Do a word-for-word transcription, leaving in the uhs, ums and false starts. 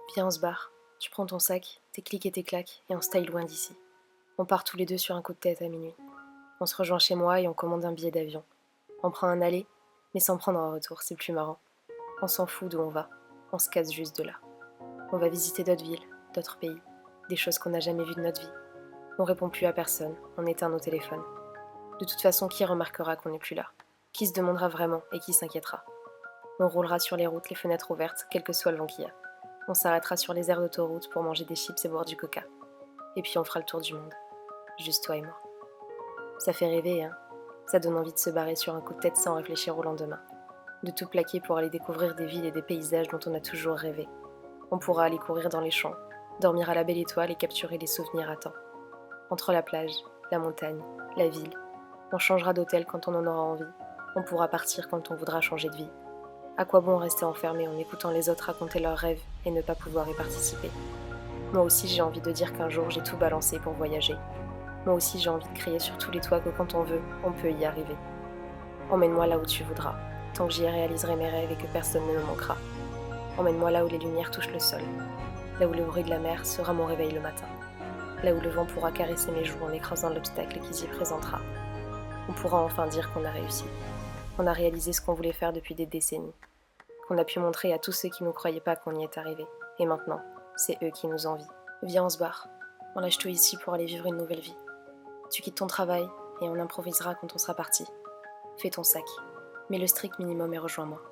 Viens, on se barre. Tu prends ton sac, tes clics et tes claques, et on se taille loin d'ici. On part tous les deux sur un coup de tête à minuit. On se rejoint chez moi et on commande un billet d'avion. On prend un aller, mais sans prendre un retour, c'est plus marrant. On s'en fout d'où on va, on se casse juste de là. On va visiter d'autres villes, d'autres pays, des choses qu'on n'a jamais vues de notre vie. On répond plus à personne, on éteint nos téléphones. De toute façon, qui remarquera qu'on n'est plus là? Qui se demandera vraiment et qui s'inquiétera? On roulera sur les routes, les fenêtres ouvertes, quel que soit le vent qu'il y a. On s'arrêtera sur les aires d'autoroute pour manger des chips et boire du coca. Et puis on fera le tour du monde. Juste toi et moi. Ça fait rêver, hein? Ça donne envie de se barrer sur un coup de tête sans réfléchir au lendemain. De tout plaquer pour aller découvrir des villes et des paysages dont on a toujours rêvé. On pourra aller courir dans les champs, dormir à la belle étoile et capturer les souvenirs à temps. Entre la plage, la montagne, la ville, on changera d'hôtel quand on en aura envie. On pourra partir quand on voudra changer de vie. À quoi bon rester enfermé en écoutant les autres raconter leurs rêves et ne pas pouvoir y participer? Moi aussi j'ai envie de dire qu'un jour j'ai tout balancé pour voyager. Moi aussi j'ai envie de crier sur tous les toits que quand on veut, on peut y arriver. Emmène-moi là où tu voudras, tant que j'y réaliserai mes rêves et que personne ne me manquera. Emmène-moi là où les lumières touchent le sol, là où le bruit de la mer sera mon réveil le matin, là où le vent pourra caresser mes joues en écrasant l'obstacle qui s'y présentera. On pourra enfin dire qu'on a réussi, qu'on a réalisé ce qu'on voulait faire depuis des décennies, qu'on a pu montrer à tous ceux qui ne croyaient pas qu'on y est arrivé. Et maintenant, c'est eux qui nous envient. Viens, on se barre. On lâche tout ici pour aller vivre une nouvelle vie. Tu quittes ton travail et on improvisera quand on sera parti. Fais ton sac, mets le strict minimum et rejoins-moi.